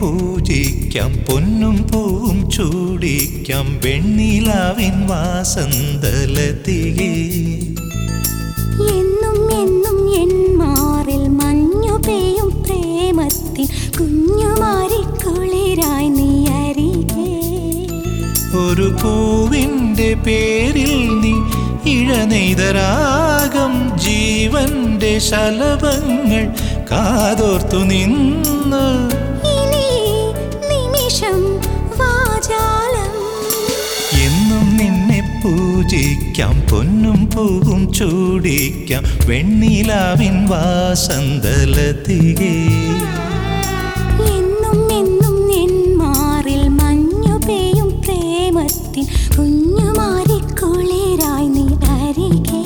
പൂജിക്കാം പൊന്നും പൂവും ചൂടിക്കാം വെണ്ണിലാവിൻ വാസന്തലതികേ എന്നും എന്നും എൻ മാറിൽ മഞ്ഞു പെയ്യും പ്രേമത്തിൻ കുഞ്ഞുമാരിക്കുളിരായി നീ അരികെ ഒരു പൂവിൻ്റെ പേരിൽ നീ ഇഴനെയ്തരാഗം ജീവന്റെ ശലഭങ്ങൾ കാതോർത്തു നിന്ന് ഇനി നിമിഷം വാചാലം എന്നും നിന്നെ പൂജിക്കാം പൊന്നും പൂവും ചൂടിക്കാം വെണ്ണിലാവിൻ വാസന്തലതികേ എന്നും എന്നും എൻ മാറിൽ മഞ്ഞു പെയ്യും പ്രേമത്തിൻ കുഞ്ഞുമാരിക്കുളിരായി നീ അരികെ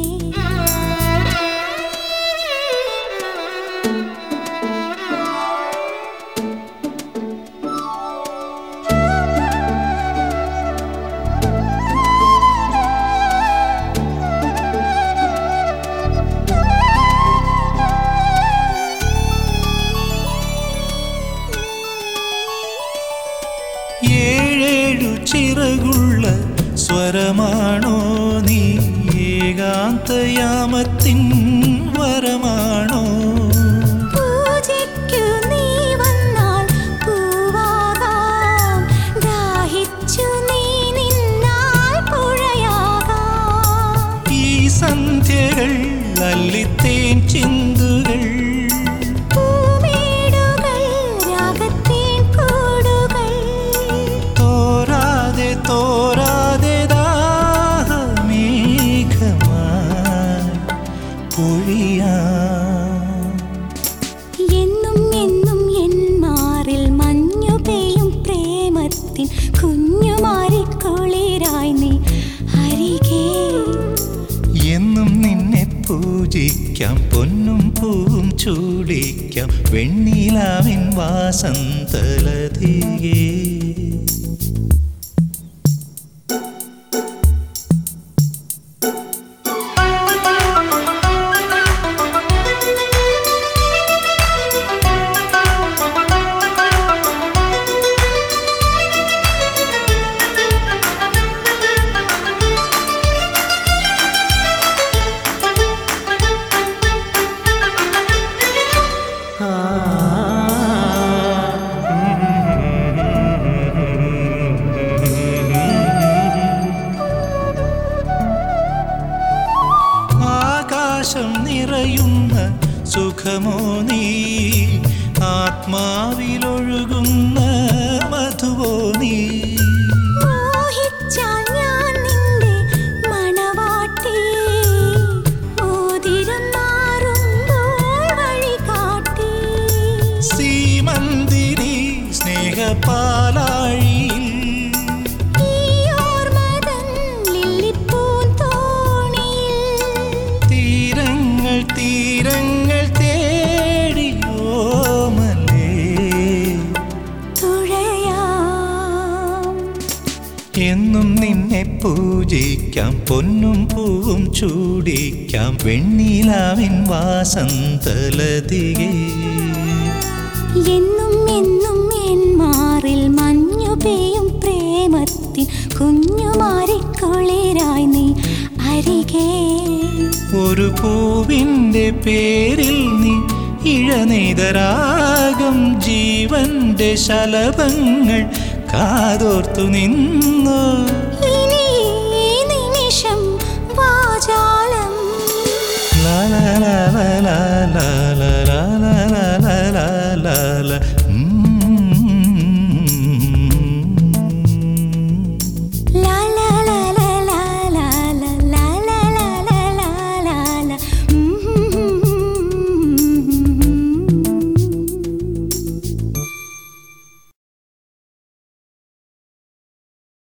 ഏഴേഴു ചിറകുള്ള സ്വരമാണോ നീ ഏകാന്തയാമത്തിൻ വരമാണോ പൂജയ്ക്കു നീ വന്നാൽ പൂവാകാം ദാഹിച്ചു നീ നിന്നാൽ പുഴയാകാം ഈ സന്ധ്യകൾ അല്ലിത്തേൻ ചിന്തുകൾ പൂമേടുകൾ രാഗത്തേൻ കൂടുകൾ തോരാതെ തോരാതെ ദാഹമേഘമായി പൊഴിയാം എന്നും എന്നും എൻ മാറിൽ മഞ്ഞു പെയ്യും പ്രേമത്തിൻ കുഞ്ഞുമാരിക്കുളിരായി നീ അരികെ എന്നും നിന്നെ പൂജിക്കാം പൊന്നും പൂവും ചൂടിക്കാം വെണ്ണിലാവിൻ വാസന്തലതികേ ആകാശം നിറയുന്ന സുഖമോ നീ ആത്മാവിലൊഴുകുന്ന മധുവോ നീ മോഹിച്ചാൽ ഞാൻ നിന്റെ മണവാട്ടി മോതിരം മാറുമ്പോൾ വഴികാട്ടി സീമന്തിരി സ്നേഹപാലാഴിയിൽ ഈ ഓർമ്മതൻ ലില്ലിപ്പൂന്തോണിയിൽ തീരങ്ങൾ തീരങ്ങൾ തേടിയോമലേ തുഴയാം എന്നും നിന്നെ പൂജിക്കാം പൊന്നും പൂവും ചൂടിക്കാം വെണ്ണിലാവിൻ വാസന്തലതികേ എന്നും എന്നും എൻ മാറിൽ മഞ്ഞു പെയ്യും പ്രേമത്തിൻ കുഞ്ഞുമാരിക്കുളിരായി നീ അരികെ ഒരു പൂവിൻ്റെ പേരിൽ നീ ഇഴനെയ്തരാഗം ജീവന്റെ ശലഭങ്ങൾ കാതോർത്തു നിന്നു ഇനി ഈ നിമിഷം വാചാലം ലാ ലാ ലാ ലാ ലാ